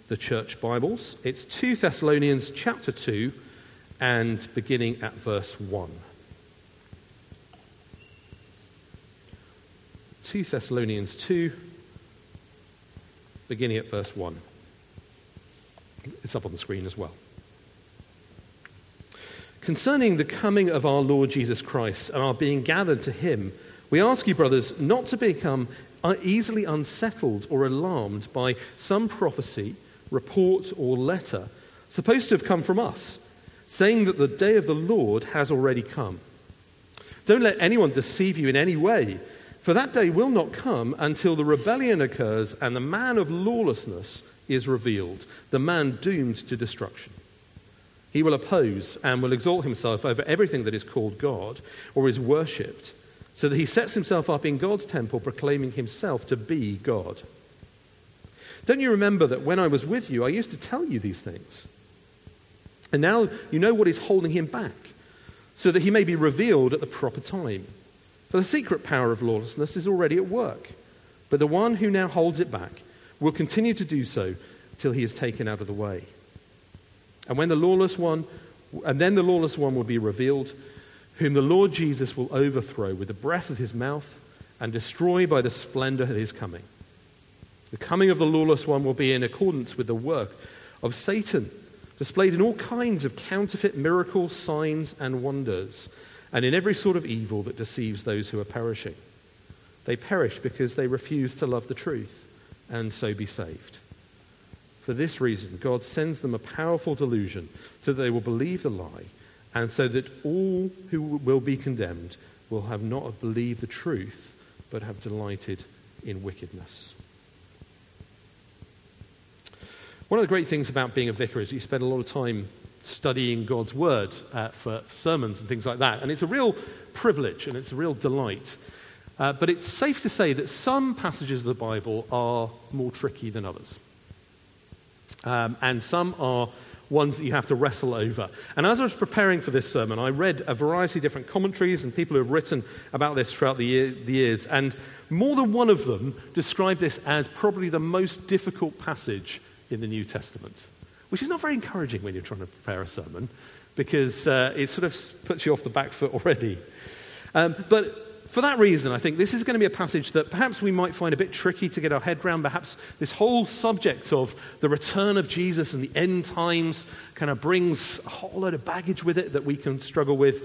the church Bibles. It's 2 Thessalonians chapter 2 and beginning at verse 1. 2 Thessalonians 2, beginning at verse 1. It's up on the screen as well. Concerning the coming of our Lord Jesus Christ and our being gathered to him, we ask you, brothers, not to become easily unsettled or alarmed by some prophecy, report, or letter supposed to have come from us, saying that the day of the Lord has already come. Don't let anyone deceive you in any way, for that day will not come until the rebellion occurs and the man of lawlessness is revealed, the man doomed to destruction. He will oppose and will exalt himself over everything that is called God or is worshipped, so that he sets himself up in God's temple, proclaiming himself to be God. Don't you remember that when I was with you, I used to tell you these things? And now you know what is holding him back, so that he may be revealed at the proper time. For the secret power of lawlessness is already at work, but the one who now holds it back will continue to do so till he is taken out of the way. And then the lawless one will be revealed, whom the Lord Jesus will overthrow with the breath of his mouth and destroy by the splendor of his coming. The coming of the lawless one will be in accordance with the work of Satan, displayed in all kinds of counterfeit miracles, signs, and wonders, and in every sort of evil that deceives those who are perishing. They perish because they refuse to love the truth and so be saved. For this reason, God sends them a powerful delusion so that they will believe the lie, and so that all who will be condemned will have not believed the truth, but have delighted in wickedness. One of the great things about being a vicar is you spend a lot of time studying God's word for sermons and things like that, and it's a real privilege and it's a real delight. But it's safe to say that some passages of the Bible are more tricky than others. And some are ones that you have to wrestle over. And as I was preparing for this sermon, I read a variety of different commentaries and people who have written about this throughout the years, and more than one of them describe this as probably the most difficult passage in the New Testament, which is not very encouraging when you're trying to prepare a sermon, because it sort of puts you off the back foot already. But for that reason, I think this is going to be a passage that perhaps we might find a bit tricky to get our head around. Perhaps this whole subject of the return of Jesus and the end times kind of brings a whole load of baggage with it that we can struggle with.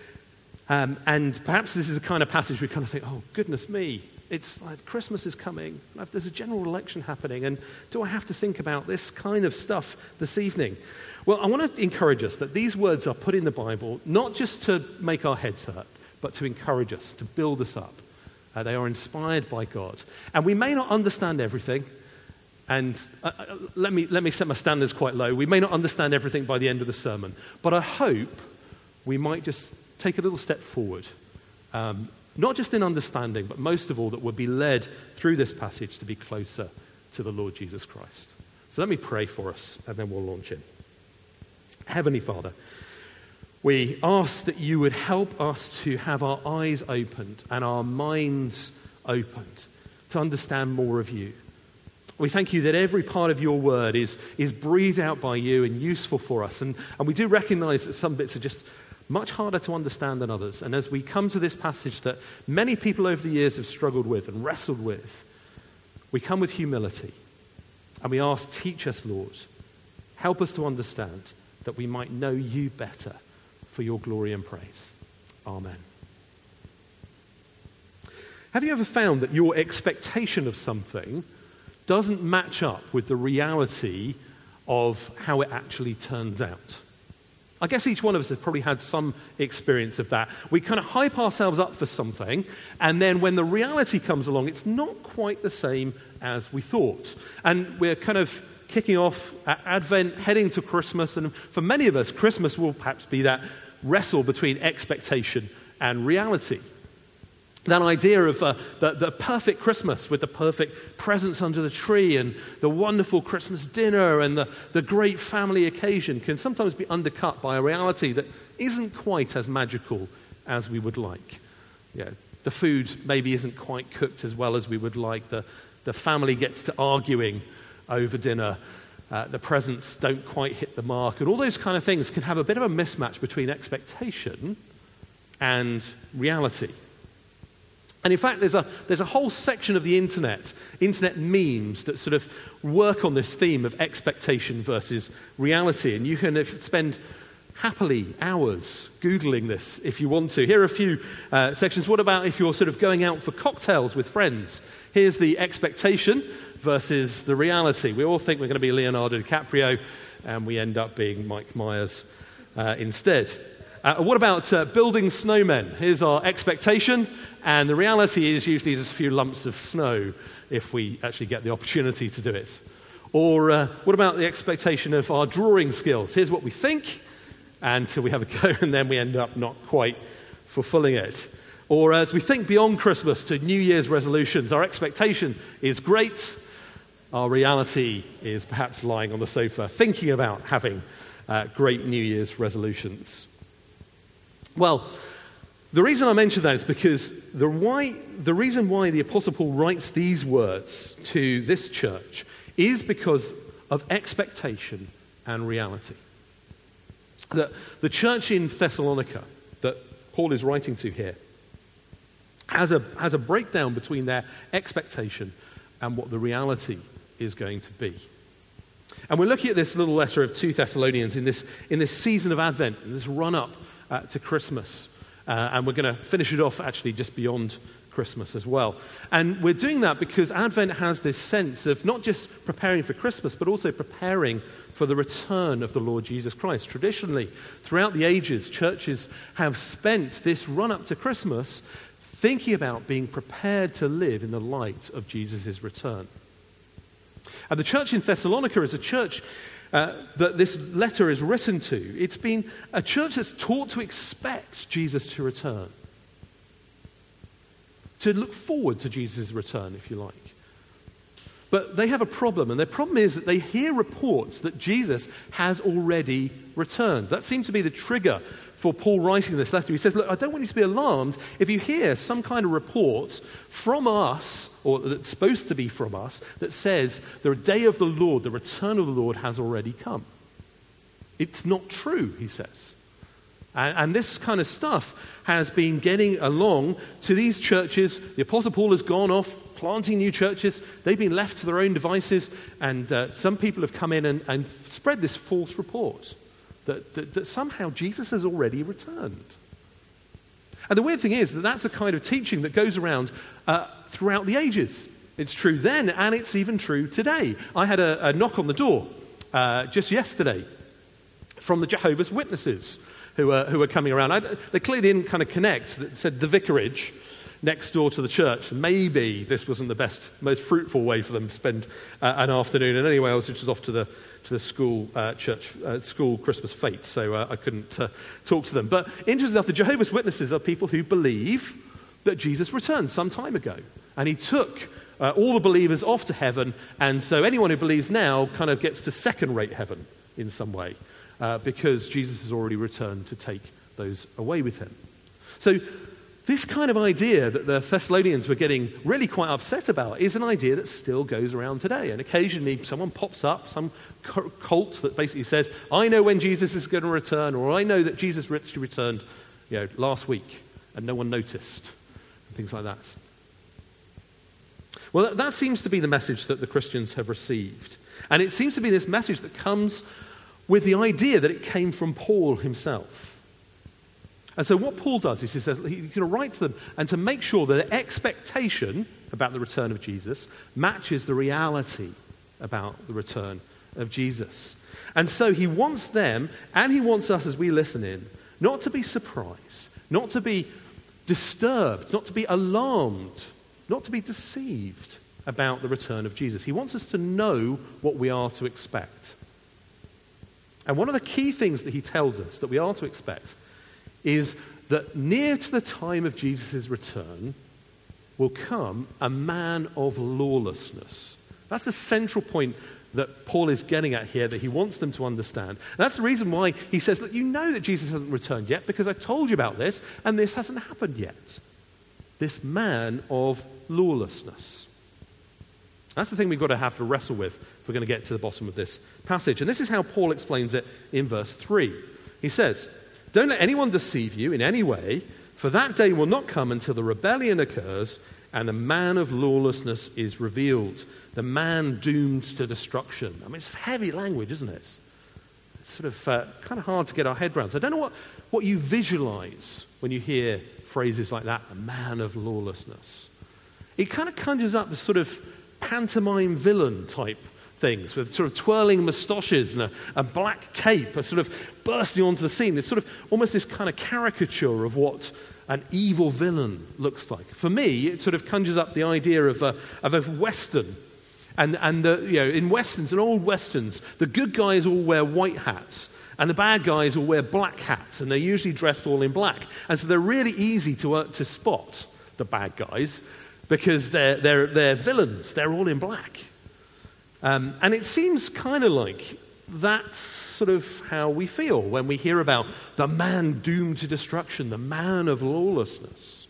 And perhaps this is the kind of passage we kind of think, oh, goodness me, it's like Christmas is coming. There's a general election happening. And do I have to think about this kind of stuff this evening? Well, I want to encourage us that these words are put in the Bible not just to make our heads hurt, but to encourage us, to build us up. They are inspired by God. And we may not understand everything, and let me set my standards quite low. We may not understand everything by the end of the sermon, but I hope we might just take a little step forward, not just in understanding, but most of all that we'll be led through this passage to be closer to the Lord Jesus Christ. So let me pray for us, and then we'll launch in. Heavenly Father, we ask that you would help us to have our eyes opened and our minds opened to understand more of you. We thank you that every part of your word is breathed out by you and useful for us. And we do recognize that some bits are just much harder to understand than others. And as we come to this passage that many people over the years have struggled with and wrestled with, we come with humility. And we ask, teach us, Lord. Help us to understand that we might know you better for your glory and praise. Amen. Have you ever found that your expectation of something doesn't match up with the reality of how it actually turns out? I guess each one of us has probably had some experience of that. We kind of hype ourselves up for something, and then when the reality comes along, it's not quite the same as we thought. And we're kind of kicking off Advent, heading to Christmas, and for many of us, Christmas will perhaps be that wrestle between expectation and reality. That idea of the perfect Christmas with the perfect presents under the tree and the wonderful Christmas dinner and the great family occasion can sometimes be undercut by a reality that isn't quite as magical as we would like. Yeah, the food maybe isn't quite cooked as well as we would like. The family gets to arguing over dinner. the presents don't quite hit the mark, and all those kind of things can have a bit of a mismatch between expectation and reality. And in fact, there's a whole section of the internet memes that sort of work on this theme of expectation versus reality. And you can spend happily hours Googling this if you want to. Here are a few sections. What about if you're sort of going out for cocktails with friends? Here's the expectation versus the reality. We all think we're going to be Leonardo DiCaprio, and we end up being Mike Myers instead. What about building snowmen? Here's our expectation, and the reality is usually just a few lumps of snow if we actually get the opportunity to do it. Or what about the expectation of our drawing skills? Here's what we think, until we have a go, and then we end up not quite fulfilling it. Or as we think beyond Christmas to New Year's resolutions, our expectation is great. Our reality is perhaps lying on the sofa thinking about having great New Year's resolutions. Well, the reason I mention that is because the reason why the Apostle Paul writes these words to this church is because of expectation and reality. The church in Thessalonica that Paul is writing to here has a breakdown between their expectation and what the reality is going to be. And we're looking at this little letter of 2 Thessalonians in this season of Advent, in this run-up to Christmas. And we're going to finish it off actually just beyond Christmas as well. And we're doing that because Advent has this sense of not just preparing for Christmas, but also preparing for the return of the Lord Jesus Christ. Traditionally, throughout the ages, churches have spent this run-up to Christmas thinking about being prepared to live in the light of Jesus' return. And the church in Thessalonica is a church that this letter is written to. It's been a church that's taught to expect Jesus to return, to look forward to Jesus' return, if you like. But they have a problem, and their problem is that they hear reports that Jesus has already returned. That seems to be the trigger for Paul writing this letter. He says, look, I don't want you to be alarmed if you hear some kind of report from us, or that's supposed to be from us, that says the day of the Lord, the return of the Lord has already come. It's not true, he says. And this kind of stuff has been getting along to these churches. The Apostle Paul has gone off planting new churches. They've been left to their own devices, and some people have come in and spread this false report that somehow Jesus has already returned. And the weird thing is that that's the kind of teaching that goes around throughout the ages. It's true then, and it's even true today. I had a knock on the door just yesterday from the Jehovah's Witnesses who are coming around. They clearly didn't kind of connect. It said the vicarage next door to the church. And maybe this wasn't the best, most fruitful way for them to spend an afternoon. And anyway, I was just off to the school school Christmas fete, so I couldn't talk to them. But interestingly enough, the Jehovah's Witnesses are people who believe that Jesus returned some time ago. And he took all the believers off to heaven, and so anyone who believes now kind of gets to second-rate heaven in some way, because Jesus has already returned to take those away with him. So this kind of idea that the Thessalonians were getting really quite upset about is an idea that still goes around today. And occasionally someone pops up, some cult that basically says, I know when Jesus is going to return, or I know that Jesus richly returned last week and no one noticed, and things like that. Well, that seems to be the message that the Christians have received. And it seems to be this message that comes with the idea that it came from Paul himself. And so what Paul does is he says he's going to write to them and to make sure that the expectation about the return of Jesus matches the reality about the return of Jesus. And so he wants them, and he wants us as we listen in, not to be surprised, not to be disturbed, not to be alarmed, not to be deceived about the return of Jesus. He wants us to know what we are to expect. And one of the key things that he tells us that we are to expect is that near to the time of Jesus' return will come a man of lawlessness. That's the central point that Paul is getting at here, that he wants them to understand. And that's the reason why he says, look, you know that Jesus hasn't returned yet because I told you about this, and this hasn't happened yet. This man of lawlessness. That's the thing we've got to have to wrestle with if we're going to get to the bottom of this passage. And this is how Paul explains it in verse 3. He says, "Don't let anyone deceive you in any way, for that day will not come until the rebellion occurs and the man of lawlessness is revealed, the man doomed to destruction." I mean, it's heavy language, isn't it? It's sort of kind of hard to get our head around. So I don't know what you visualize when you hear phrases like that, the man of lawlessness. It kind of conjures up this sort of pantomime villain type things with sort of twirling moustaches and a black cape, a sort of bursting onto the scene. There's sort of almost this kind of caricature of what an evil villain looks like. For me, it sort of conjures up the idea of a Western. And in Westerns, in old Westerns, the good guys all wear white hats and the bad guys all wear black hats, and they're usually dressed all in black. And so they're really easy to spot, the bad guys, because they're villains. They're all in black. And it seems kind of like that's sort of how we feel when we hear about the man doomed to destruction, the man of lawlessness.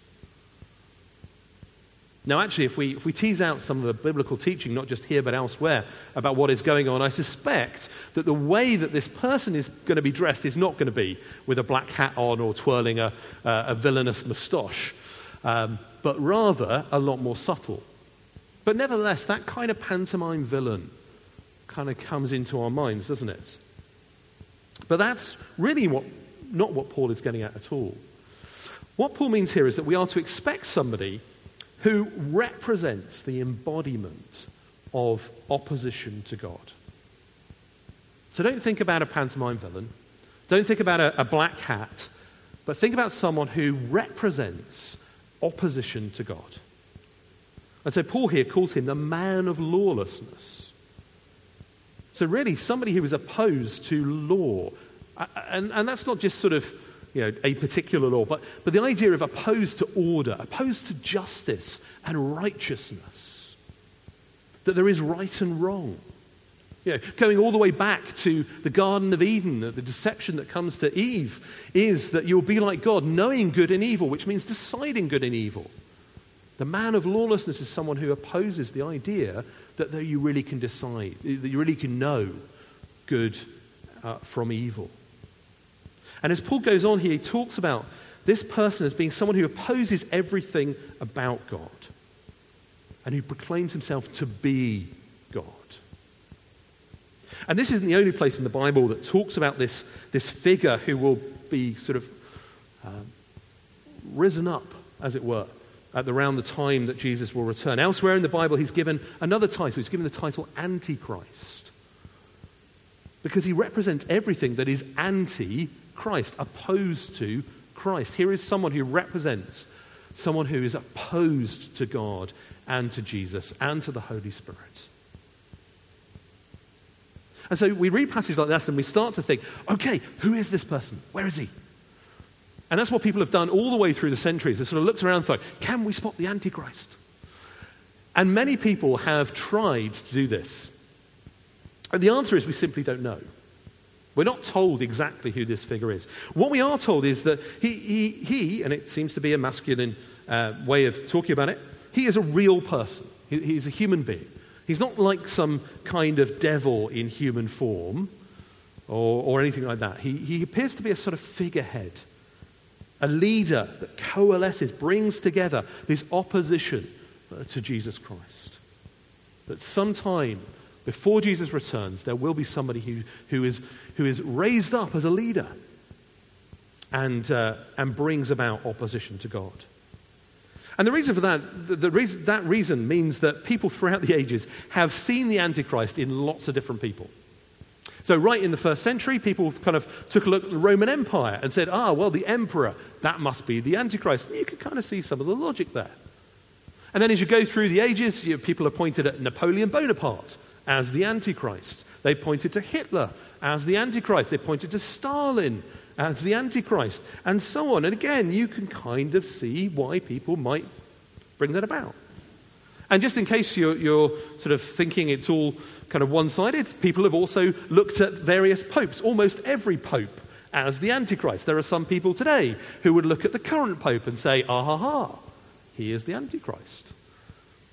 Now, actually, if we tease out some of the biblical teaching, not just here but elsewhere, about what is going on, I suspect that the way that this person is going to be dressed is not going to be with a black hat on or twirling a villainous moustache, but rather a lot more subtle. But nevertheless, that kind of pantomime villain kind of comes into our minds, doesn't it? But that's really not what Paul is getting at all. What Paul means here is that we are to expect somebody who represents the embodiment of opposition to God. So don't think about a pantomime villain. Don't think about a black hat. But think about someone who represents opposition to God. And so Paul here calls him the man of lawlessness. So really, somebody who is opposed to law. And that's not just sort of, a particular law, but the idea of opposed to order, opposed to justice and righteousness. That there is right and wrong. Going all the way back to the Garden of Eden, the deception that comes to Eve is that you'll be like God, knowing good and evil, which means deciding good and evil. The man of lawlessness is someone who opposes the idea that you really can decide, that you really can know good from evil. And as Paul goes on here, he talks about this person as being someone who opposes everything about God and who proclaims himself to be God. And this isn't the only place in the Bible that talks about this figure who will be sort of risen up, as it were, at around the time that Jesus will return. Elsewhere in the Bible, he's given another title. He's given the title Antichrist, because he represents everything that is anti-Christ, opposed to Christ. Here is someone who represents someone who is opposed to God and to Jesus and to the Holy Spirit. And so we read passages like this and we start to think, okay, who is this person? Where is he? And that's what people have done all the way through the centuries. They sort of looked around and thought, can we spot the Antichrist? And many people have tried to do this. And the answer is we simply don't know. We're not told exactly who this figure is. What we are told is that he and it seems to be a masculine way of talking about it, he is a real person. He's a human being. He's not like some kind of devil in human form or anything like that. He appears to be a sort of figurehead, a leader that coalesces, brings together this opposition to Jesus Christ. That sometime before Jesus returns, there will be somebody who is raised up as a leader and brings about opposition to God. And the reason for that, that reason means that people throughout the ages have seen the Antichrist in lots of different people. So right in the first century, people kind of took a look at the Roman Empire and said, well, the emperor, that must be the Antichrist. And you can kind of see some of the logic there. And then as you go through the ages, people have pointed at Napoleon Bonaparte as the Antichrist. They pointed to Hitler as the Antichrist. They pointed to Stalin as the Antichrist, and so on. And again, you can kind of see why people might bring that about. And just in case you're sort of thinking it's all kind of one-sided, people have also looked at various popes, almost every pope, as the Antichrist. There are some people today who would look at the current pope and say, he is the Antichrist.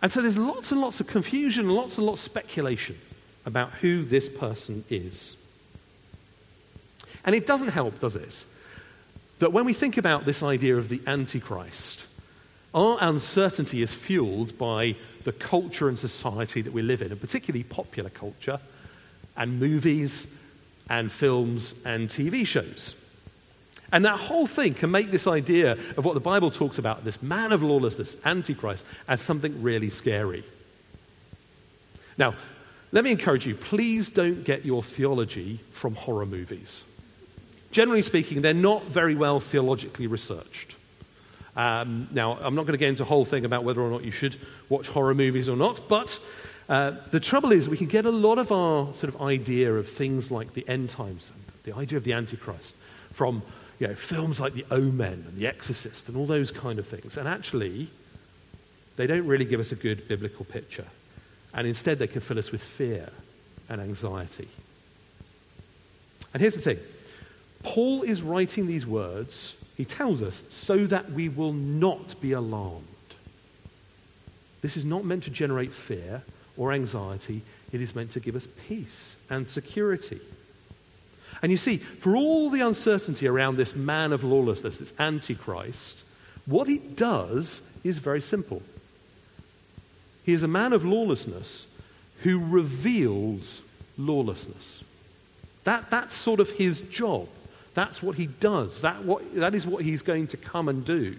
And so there's lots and lots of confusion, lots and lots of speculation about who this person is. And it doesn't help, does it, that when we think about this idea of the Antichrist, our uncertainty is fueled by the culture and society that we live in, and particularly popular culture and movies and films and TV shows. And that whole thing can make this idea of what the Bible talks about, this man of lawlessness, Antichrist, as something really scary. Now, let me encourage you, please don't get your theology from horror movies. Generally speaking, they're not very well theologically researched. Now, I'm not going to get into a whole thing about whether or not you should watch horror movies or not, but the trouble is we can get a lot of our sort of idea of things like the end times, the idea of the Antichrist, from films like The Omen and The Exorcist and all those kind of things. And actually, they don't really give us a good biblical picture. And instead, they can fill us with fear and anxiety. And here's the thing. Paul is writing these words, he tells us, so that we will not be alarmed. This is not meant to generate fear or anxiety. It is meant to give us peace and security. And you see, for all the uncertainty around this man of lawlessness, this Antichrist, what he does is very simple. He is a man of lawlessness who reveals lawlessness. That's sort of his job. That's what he does. That is what he's going to come and do.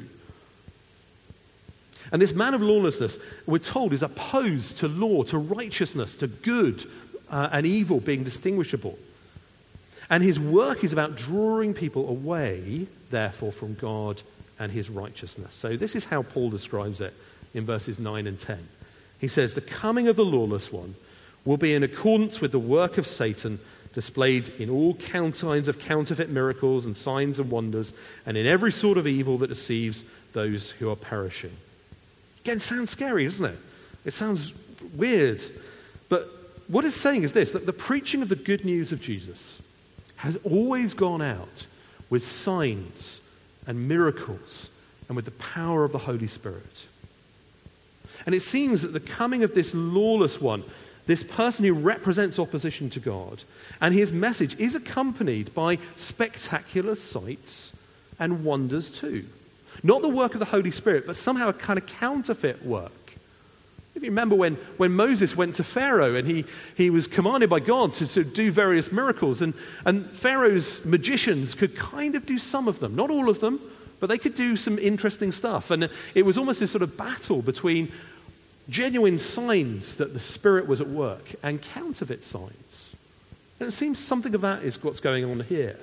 And this man of lawlessness, we're told, is opposed to law, to righteousness, to good and evil being distinguishable. And his work is about drawing people away, therefore, from God and his righteousness. So this is how Paul describes it in verses 9 and 10. He says, the coming of the lawless one will be in accordance with the work of Satan, displayed in all kinds of counterfeit miracles and signs and wonders, and in every sort of evil that deceives those who are perishing. Again, it sounds scary, doesn't it? It sounds weird. But what it's saying is this, that the preaching of the good news of Jesus has always gone out with signs and miracles and with the power of the Holy Spirit. And it seems that the coming of this lawless one, this person who represents opposition to God, and his message is accompanied by spectacular sights and wonders too. Not the work of the Holy Spirit, but somehow a kind of counterfeit work. If you remember when Moses went to Pharaoh and he was commanded by God to do various miracles, and Pharaoh's magicians could kind of do some of them, not all of them, but they could do some interesting stuff. And it was almost this sort of battle between genuine signs that the Spirit was at work and counterfeit signs. And it seems something of that is what's going on here.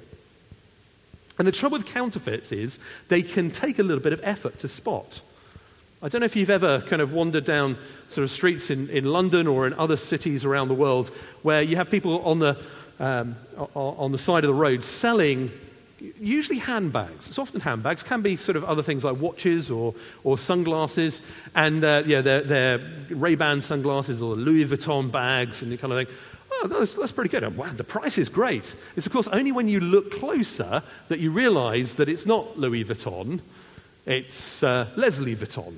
And the trouble with counterfeits is they can take a little bit of effort to spot. I don't know if you've ever kind of wandered down sort of streets in London or in other cities around the world where you have people on the side of the road selling usually handbags. It's often handbags, can be sort of other things like watches or sunglasses, and they're Ray-Ban sunglasses or Louis Vuitton bags, and you kind of think, oh, that's pretty good. Wow, the price is great. It's, of course, only when you look closer that you realize that it's not Louis Vuitton, it's Leslie Vuitton.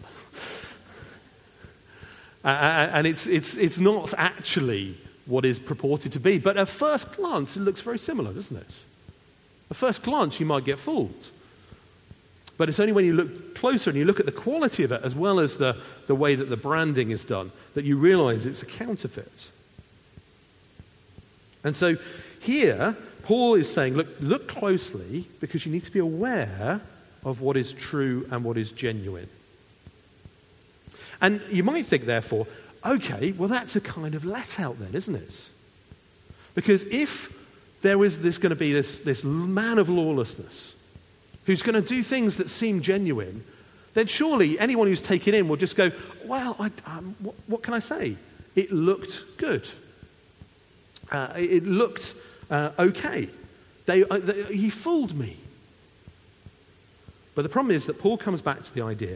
And it's not actually what is purported to be. But at first glance, it looks very similar, doesn't it? At first glance, you might get fooled. But it's only when you look closer and you look at the quality of it, as well as the way that the branding is done, that you realize it's a counterfeit. And so here, Paul is saying, look closely, because you need to be aware of what is true and what is genuine. And you might think, therefore, okay, well, that's a kind of let out then, isn't it? Because if there is going to be this man of lawlessness who's going to do things that seem genuine, then surely anyone who's taken in will just go, well, what can I say? It looked good. It looked okay. He fooled me. But the problem is that Paul comes back to the idea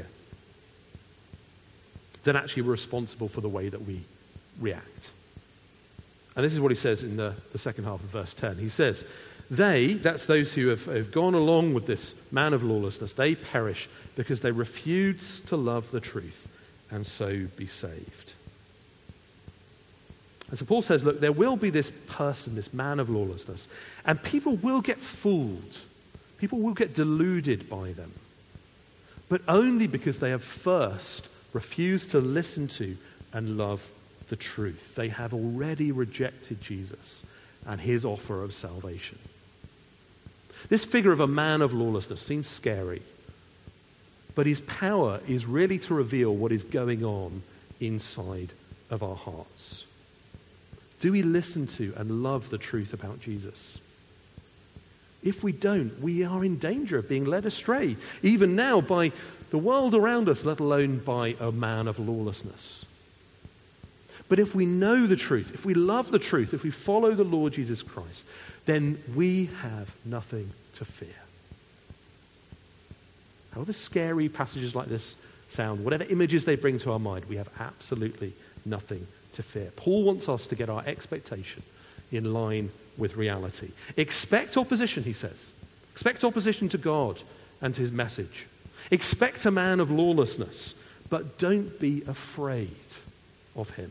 that actually we're responsible for the way that we react. And this is what he says in the second half of verse 10. He says, that's those who have gone along with this man of lawlessness, they perish because they refuse to love the truth and so be saved. And so Paul says, look, there will be this person, this man of lawlessness, and people will get fooled. People will get deluded by them, but only because they have first refused to listen to and love the truth. They have already rejected Jesus and his offer of salvation. This figure of a man of lawlessness seems scary, but his power is really to reveal what is going on inside of our hearts. Do we listen to and love the truth about Jesus? If we don't, we are in danger of being led astray, even now by the world around us, let alone by a man of lawlessness. But if we know the truth, if we love the truth, if we follow the Lord Jesus Christ, then we have nothing to fear. However scary passages like this sound, whatever images they bring to our mind, we have absolutely nothing to fear. Paul wants us to get our expectation in line with reality. Expect opposition, he says. Expect opposition to God and to his message. Expect a man of lawlessness, but don't be afraid of him.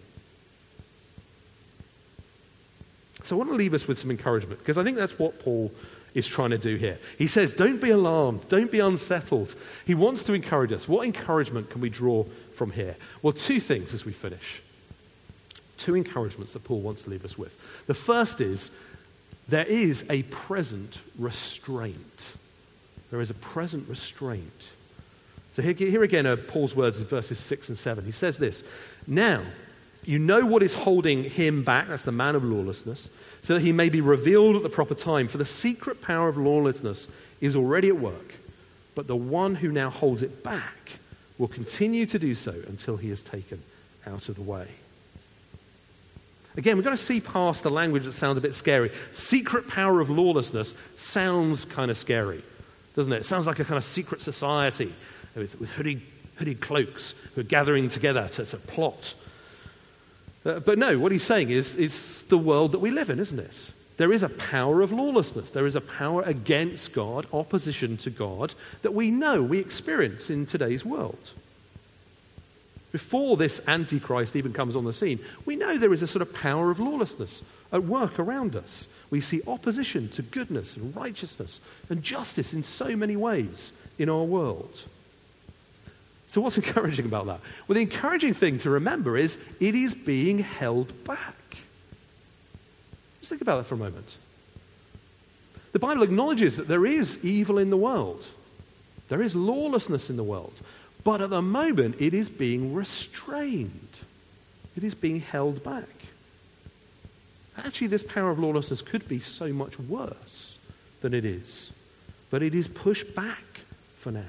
So I want to leave us with some encouragement, because I think that's what Paul is trying to do here. He says, don't be alarmed, don't be unsettled. He wants to encourage us. What encouragement can we draw from here? Well, two things as we finish. Two encouragements that Paul wants to leave us with. The first is, there is a present restraint. There is a present restraint. So here again are Paul's words in verses 6 and 7. He says this, now, you know what is holding him back, that's the man of lawlessness, so that he may be revealed at the proper time. For the secret power of lawlessness is already at work, but the one who now holds it back will continue to do so until he is taken out of the way. Again, we've got to see past the language that sounds a bit scary. Secret power of lawlessness sounds kind of scary, doesn't it? It sounds like a kind of secret society with hooded cloaks who are gathering together to plot. But no, what he's saying is it's the world that we live in, isn't it? There is a power of lawlessness. There is a power against God, opposition to God, that we know, we experience in today's world. Before this Antichrist even comes on the scene, we know there is a sort of power of lawlessness at work around us. We see opposition to goodness and righteousness and justice in so many ways in our world. So what's encouraging about that? Well, the encouraging thing to remember is it is being held back. Just think about that for a moment. The Bible acknowledges that there is evil in the world. There is lawlessness in the world. But at the moment, it is being restrained. It is being held back. Actually, this power of lawlessness could be so much worse than it is. But it is pushed back for now.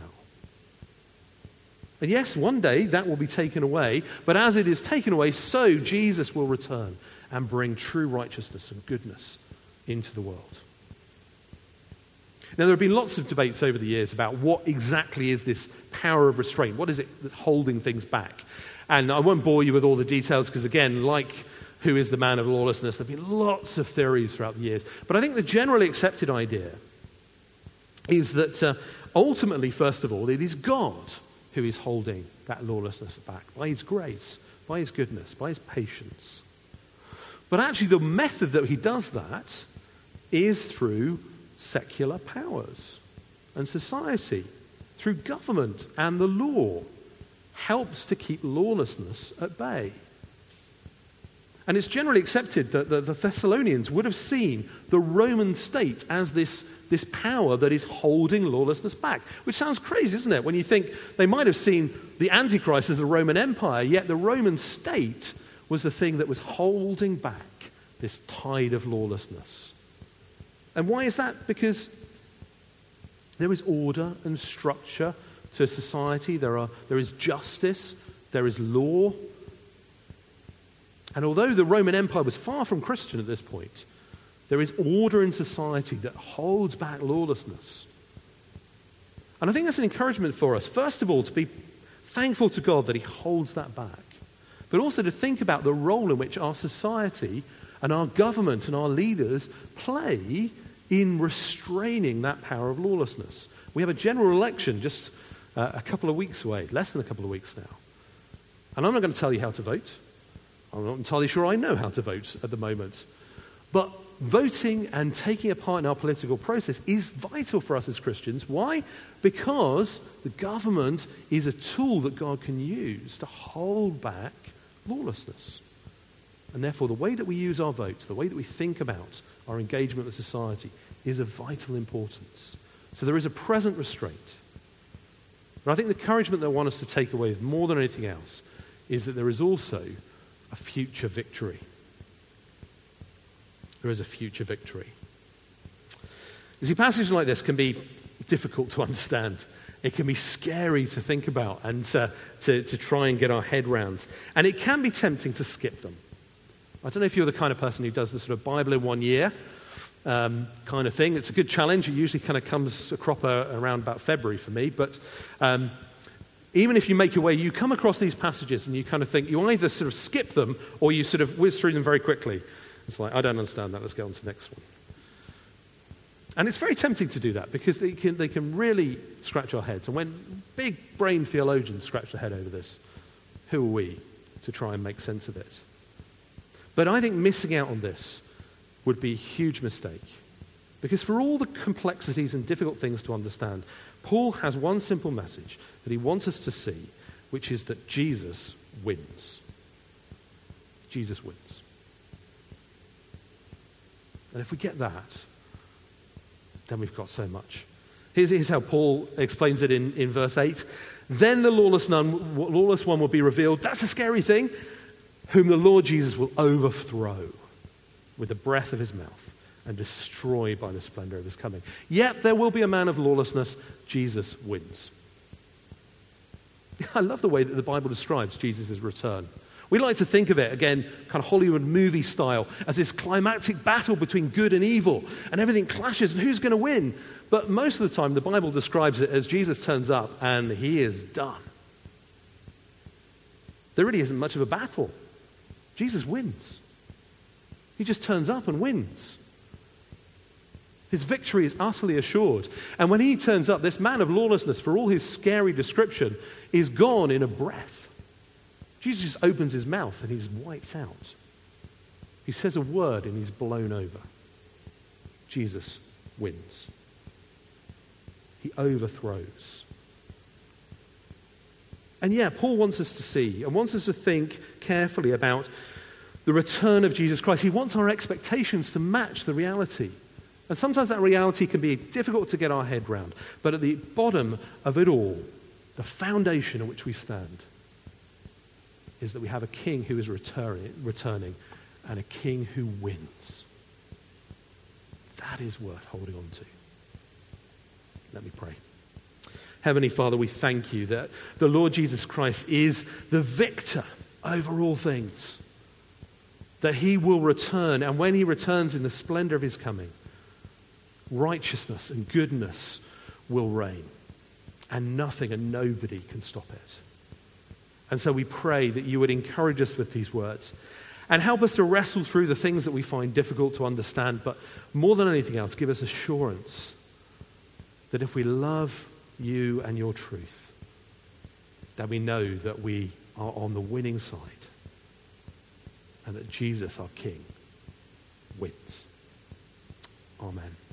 And yes, one day that will be taken away. But as it is taken away, so Jesus will return and bring true righteousness and goodness into the world. Now, there have been lots of debates over the years about what exactly is this power of restraint. What is it that's holding things back? And I won't bore you with all the details because, again, like who is the man of lawlessness, there have been lots of theories throughout the years. But I think the generally accepted idea is that ultimately, first of all, it is God who is holding that lawlessness back by his grace, by his goodness, by his patience. But actually the method that he does that is through secular powers and society, through government and the law, helps to keep lawlessness at bay. And it's generally accepted that the Thessalonians would have seen the Roman state as this power that is holding lawlessness back, which sounds crazy, isn't it? When you think they might have seen the Antichrist as the Roman Empire, yet the Roman state was the thing that was holding back this tide of lawlessness. And why is that? Because there is order and structure to society. There is justice. There is law. And although the Roman Empire was far from Christian at this point, there is order in society that holds back lawlessness. And I think that's an encouragement for us. First of all, to be thankful to God that he holds that back. But also to think about the role in which our society and our government and our leaders play in restraining that power of lawlessness. We have a general election just a couple of weeks away, less than a couple of weeks now. And I'm not going to tell you how to vote. I'm not entirely sure I know how to vote at the moment. But voting and taking a part in our political process is vital for us as Christians. Why? Because the government is a tool that God can use to hold back lawlessness. And therefore, the way that we use our votes, the way that we think about our engagement with society is of vital importance. So there is a present restraint. But I think the encouragement that I want us to take away more than anything else is that there is also a future victory. There is a future victory. You see, passages like this can be difficult to understand. It can be scary to think about and to try and get our head round. And it can be tempting to skip them. I don't know if you're the kind of person who does the sort of Bible in 1 year kind of thing. It's a good challenge. It usually kind of comes a cropper around about February for me. But even if you make your way, you come across these passages and you kind of think, you either sort of skip them or you sort of whiz through them very quickly. It's like, I don't understand that. Let's go on to the next one. And it's very tempting to do that because they can really scratch our heads. And when big brain theologians scratch their head over this, who are we to try and make sense of it? But I think missing out on this would be a huge mistake. Because for all the complexities and difficult things to understand, Paul has one simple message that he wants us to see, which is that Jesus wins. Jesus wins. And if we get that, then we've got so much. Here's how Paul explains it in verse 8. Then the lawless one will be revealed. That's a scary thing. Whom the Lord Jesus will overthrow with the breath of his mouth and destroy by the splendor of his coming. Yet there will be a man of lawlessness. Jesus wins. I love the way that the Bible describes Jesus' return. We like to think of it, again, kind of Hollywood movie style, as this climactic battle between good and evil, and everything clashes, and who's going to win? But most of the time, the Bible describes it as Jesus turns up, and he is done. There really isn't much of a battle. Jesus wins. He just turns up and wins. His victory is utterly assured. And when he turns up, this man of lawlessness, for all his scary description, is gone in a breath. Jesus just opens his mouth and he's wiped out. He says a word and he's blown over. Jesus wins. He overthrows. And yeah, Paul wants us to see and wants us to think carefully about the return of Jesus Christ. He wants our expectations to match the reality. And sometimes that reality can be difficult to get our head round. But at the bottom of it all, the foundation on which we stand is that we have a king who is returning and a king who wins. That is worth holding on to. Let me pray. Heavenly Father, we thank you that the Lord Jesus Christ is the victor over all things. That he will return, and when he returns in the splendor of his coming, righteousness and goodness will reign, and nothing and nobody can stop it. And so we pray that you would encourage us with these words and help us to wrestle through the things that we find difficult to understand, but more than anything else, give us assurance that if we love you and your truth, that we know that we are on the winning side and that Jesus, our King, wins. Amen.